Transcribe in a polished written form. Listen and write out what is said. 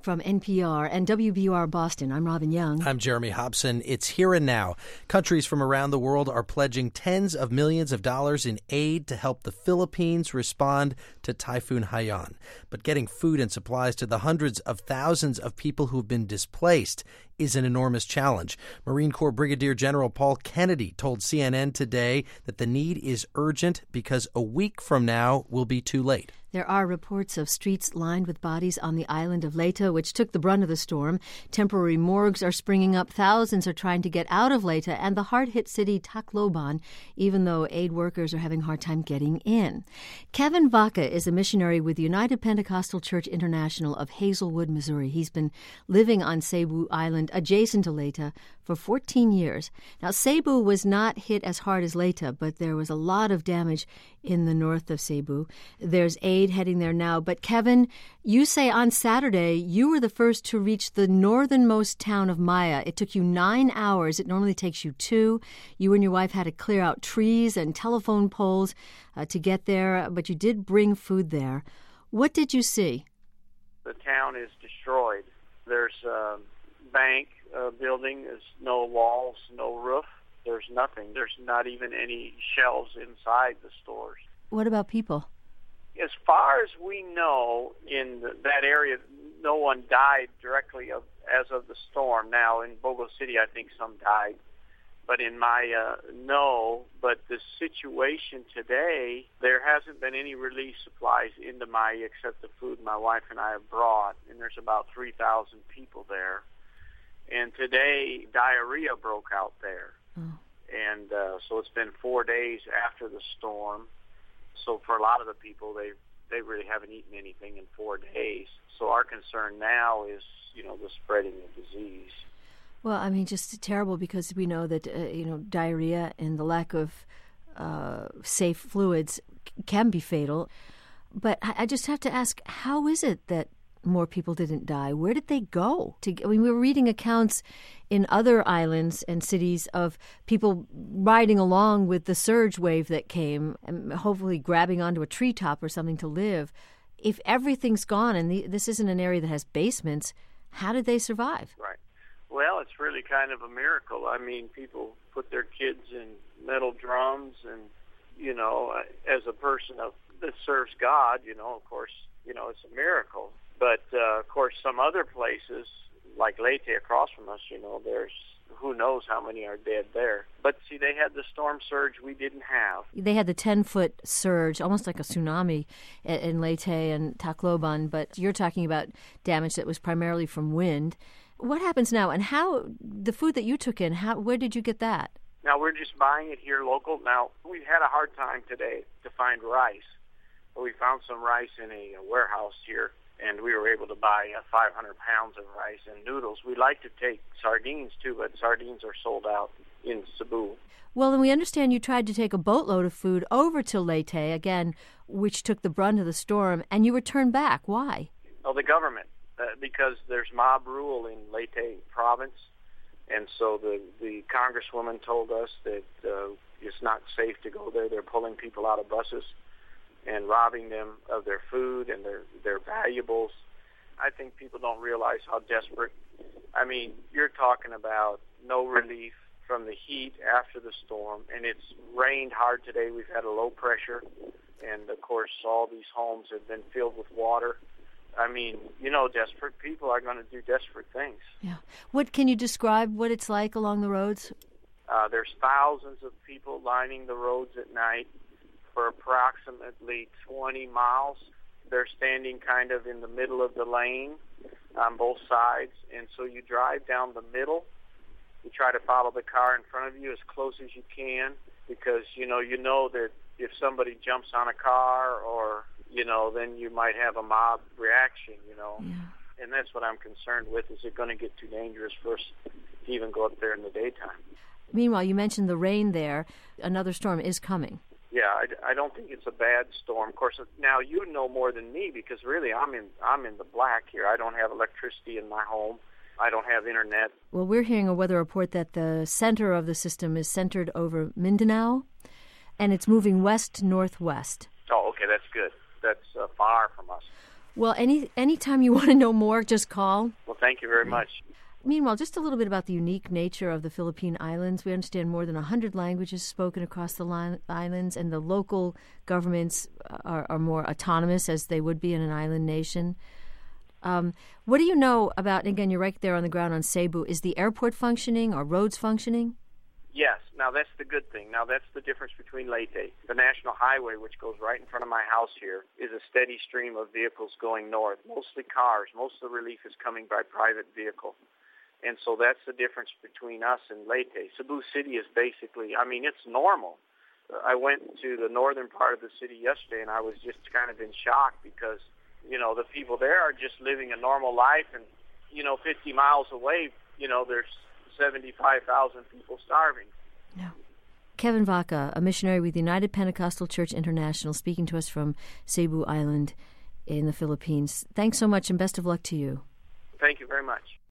From NPR and WBUR Boston, I'm Robin Young. I'm Jeremy Hobson. It's here and now. Countries from around the world are pledging tens of millions of dollars in aid to help the Philippines respond to Typhoon Haiyan. But getting food and supplies to the hundreds of thousands of people who've been displaced is an enormous challenge. Marine Corps Brigadier General Paul Kennedy told CNN today that the need is urgent because a week from now will be too late. There are reports of streets lined with bodies on the island of Leyte, which took the brunt of the storm. Temporary morgues are springing up. Thousands are trying to get out of Leyte and the hard-hit city Tacloban, even though aid workers are having a hard time getting in. Kevin Vaca is a missionary with the United Pentecostal Church International of Hazelwood, Missouri. He's been living on Cebu Island, adjacent to Leyte, for 14 years. Now, Cebu was not hit as hard as Leyte, but there was a lot of damage in the north of Cebu. There's aid heading there now. But Kevin, you say on Saturday you were the first to reach the northernmost town of Maya. It took you 9 hours. It normally takes you 2. You and your wife had to clear out trees and telephone poles to get there, but you did bring food there. What did you see? The town is destroyed. There's a bank building. There's no walls, no roof. There's nothing. There's not even any shelves inside the stores. What about people? As far as we know, in that area, no one died directly as of the storm. Now, in Bogo City, I think some died. But in Maya, no. But the situation today, there hasn't been any relief supplies into Maya except the food my wife and I have brought. And there's about 3,000 people there. And today, diarrhea broke out there. Oh. And so it's been 4 days after the storm. So for a lot of the people, they really haven't eaten anything in 4 days. So our concern now is, the spreading of disease. Well, I mean, just terrible because we know that, diarrhea and the lack of safe fluids can be fatal. But I just have to ask, how is it that more people didn't die? Where did they go? We were reading accounts in other islands and cities of people riding along with the surge wave that came and hopefully grabbing onto a treetop or something to live. If everything's gone and this isn't an area that has basements, how did they survive? Right. Well, it's really kind of a miracle. I mean, people put their kids in metal drums and, as a person that serves God, of course, it's a miracle. But, of course, some other places, like Leyte across from us, there's who knows how many are dead there. But, see, they had the storm surge we didn't have. They had the 10-foot surge, almost like a tsunami in Leyte and Tacloban, but you're talking about damage that was primarily from wind. What happens now, and how the food that you took in, where did you get that? Now, we're just buying it here local. Now, we've had a hard time today to find rice. But we found some rice in a warehouse here. And we were able to buy 500 pounds of rice and noodles. We like to take sardines, too, but sardines are sold out in Cebu. Well, and we understand you tried to take a boatload of food over to Leyte, again, which took the brunt of the storm, and you were turned back. Why? Oh, the government, because there's mob rule in Leyte province. And so the congresswoman told us that it's not safe to go there. They're pulling people out of buses and robbing them of their food and their valuables. I think people don't realize how desperate. I mean, you're talking about no relief from the heat after the storm, and it's rained hard today. We've had a low pressure, and, of course, all these homes have been filled with water. I mean, desperate people are going to do desperate things. Yeah. What can you describe what it's like along the roads? There's thousands of people lining the roads at night. For approximately 20 miles. They're standing kind of in the middle of the lane on both sides. And so you drive down the middle. You try to follow the car in front of you as close as you can because, you know that if somebody jumps on a car or, then you might have a mob reaction, Yeah. And that's what I'm concerned with. Is it going to get too dangerous for us to even go up there in the daytime? Meanwhile, you mentioned the rain there. Another storm is coming. Yeah, I don't think it's a bad storm. Of course, now you know more than me because really I'm in the black here. I don't have electricity in my home. I don't have internet. Well, we're hearing a weather report that the center of the system is centered over Mindanao, and it's moving west-northwest. Oh, okay, that's good. That's far from us. Well, anytime you want to know more, just call. Well, thank you very much. Meanwhile, just a little bit about the unique nature of the Philippine Islands. We understand more than 100 languages spoken across the islands, and the local governments are more autonomous, as they would be in an island nation. What do you know about, and again, you're right there on the ground on Cebu, is the airport functioning? Are roads functioning? Yes. Now, that's the good thing. Now, that's the difference between Leyte. The national highway, which goes right in front of my house here, is a steady stream of vehicles going north, mostly cars. Most of the relief is coming by private vehicle. And so that's the difference between us and Leyte. Cebu City is basically, it's normal. I went to the northern part of the city yesterday, and I was just kind of in shock because, the people there are just living a normal life. And, 50 miles away, there's 75,000 people starving. No. Kevin Vaca, a missionary with United Pentecostal Church International, speaking to us from Cebu Island in the Philippines. Thanks so much, and best of luck to you. Thank you very much.